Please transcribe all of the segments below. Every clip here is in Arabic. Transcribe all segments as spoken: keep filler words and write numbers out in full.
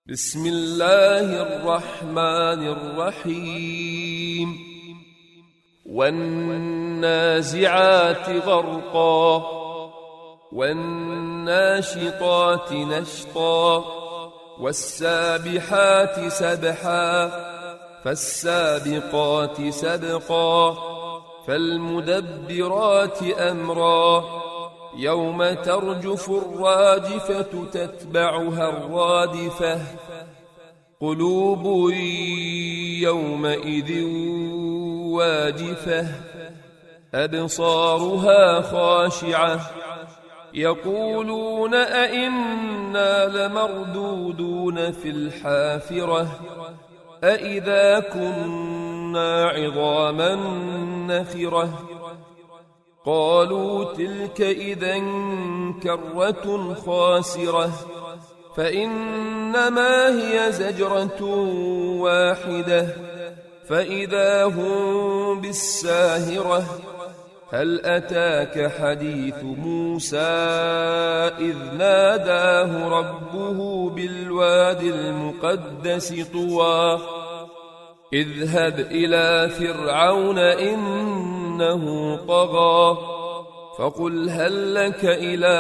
بسم الله الرحمن الرحيم والنازعات غرقا والناشطات نشطا والسابحات سبحا فالسابقات سبقا فالمدبرات أمرا يوم ترجف الراجفة تتبعها الرادفة قلوب يومئذ واجفة أبصارها خاشعة يقولون أئنا لمردودون في الحافرة أئذا كنا عظاما نخرة قالوا تلك إذا كرة خاسرة فإنما هي زجرة واحدة فإذا هم بالساهرة هل أتاك حديث موسى إذ ناداه ربه بالواد المقدس طوى اذهب إلى فرعون إنه طغى فقل هل لك إلى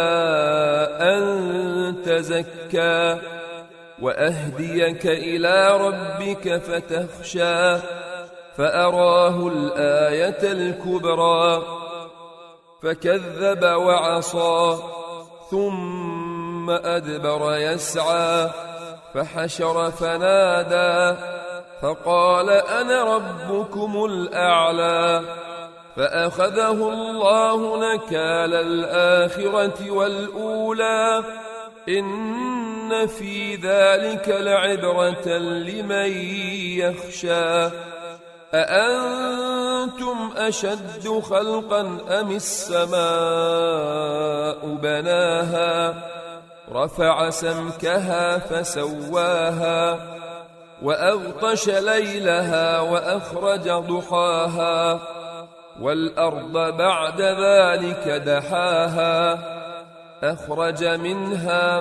أن تزكى وأهديك إلى ربك فتخشى فأراه الآية الكبرى فكذب وعصى ثم أدبر يسعى فحشر فنادى فقال أنا ربكم الأعلى فأخذه الله نكال الآخرة والأولى إن في ذلك لعبرة لمن يخشى أأنتم أشد خلقا أم السماء بناها رفع سمكها فسواها وأغطش ليلها وأخرج ضحاها والأرض بعد ذلك دحاها أخرج منها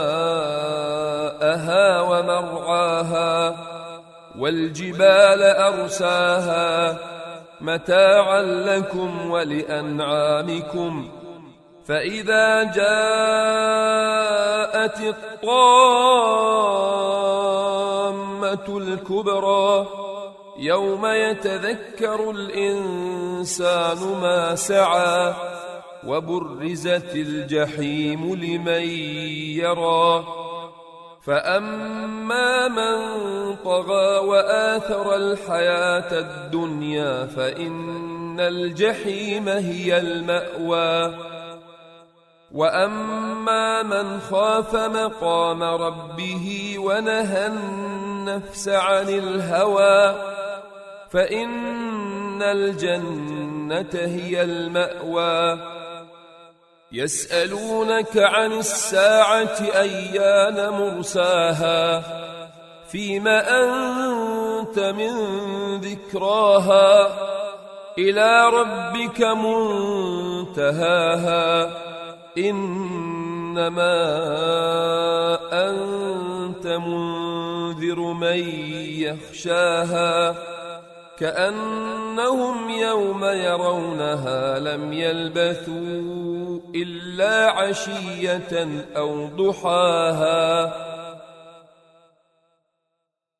ماءها ومرعاها والجبال أرساها متاعا لكم ولأنعامكم فإذا جاءت الطامة الكبرى يوم يتذكر الإنسان ما سعى وبرزت الجحيم لمن يرى فأما من طغى وآثر الحياة الدنيا فإن الجحيم هي المأوى وأما من خاف مقام ربه ونهى النفس عن الهوى فإن الجنة هي المأوى يسألونك عن الساعة أيان مرساها فيم أنت من ذكراها إلى ربك منتهاها إنما أنت منذر من يخشاها كأنهم يوم يرونها لم يلبثوا إلا عشية أو ضحاها